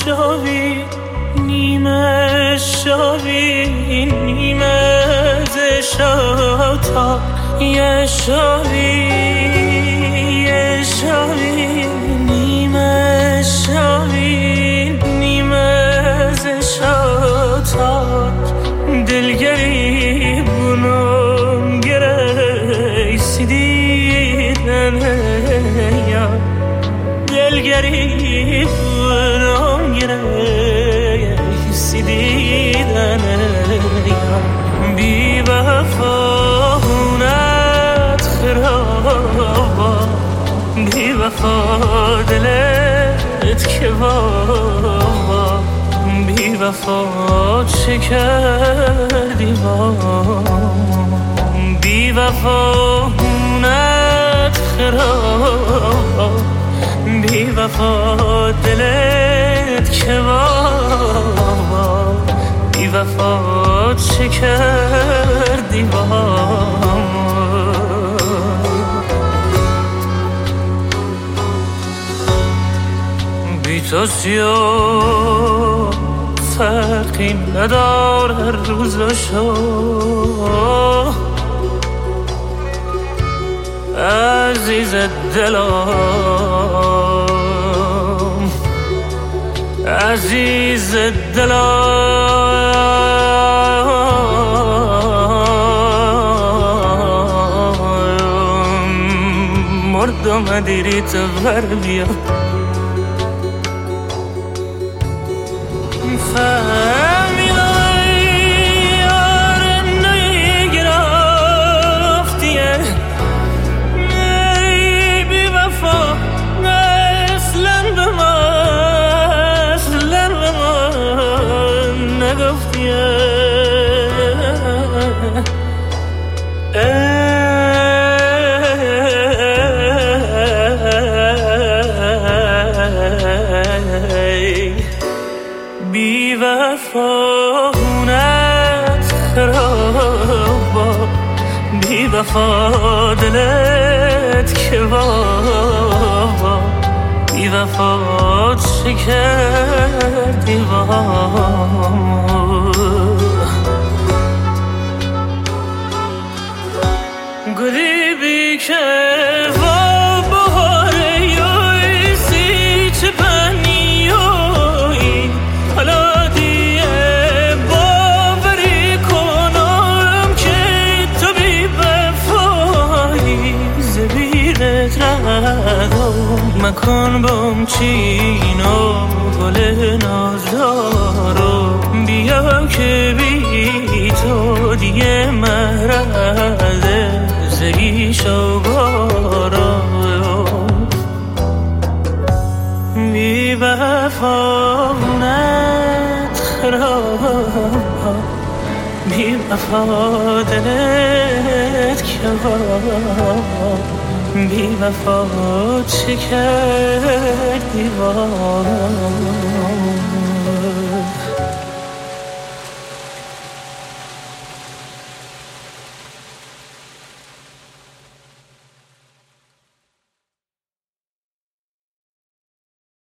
شبی نیمه شبی نیمه ز شوتا یه شبی نیمه شبی نیمه ز شوتا دلگری بونم گره سیدیدن یا دلگری بونم گره سیدیدن یا بی وفاونت خرابا بی وفا دلت که بابا بی وفا چه کردی با بی وفاونت خرابا بی وفا دلت که بابا بی وفا چه کردی با بی تو سیاه فرقی نداره روزشو عزیز دلم عزیز دلم مردم دیری تو بر بیا فهمیدم یار نگرفتیه ای بی وفا اصلا به من نگفتیه بی وفاونت خرابا بی وفا دلت که بابا بی وفا چه کردی با گلی بی که مکن بام چین و گل نازدارو بیا که بی تو دیگه مرد زگی شوگارو بی وفاونت خرابا بی وفا دلت که بابا بی وفا چه کردی با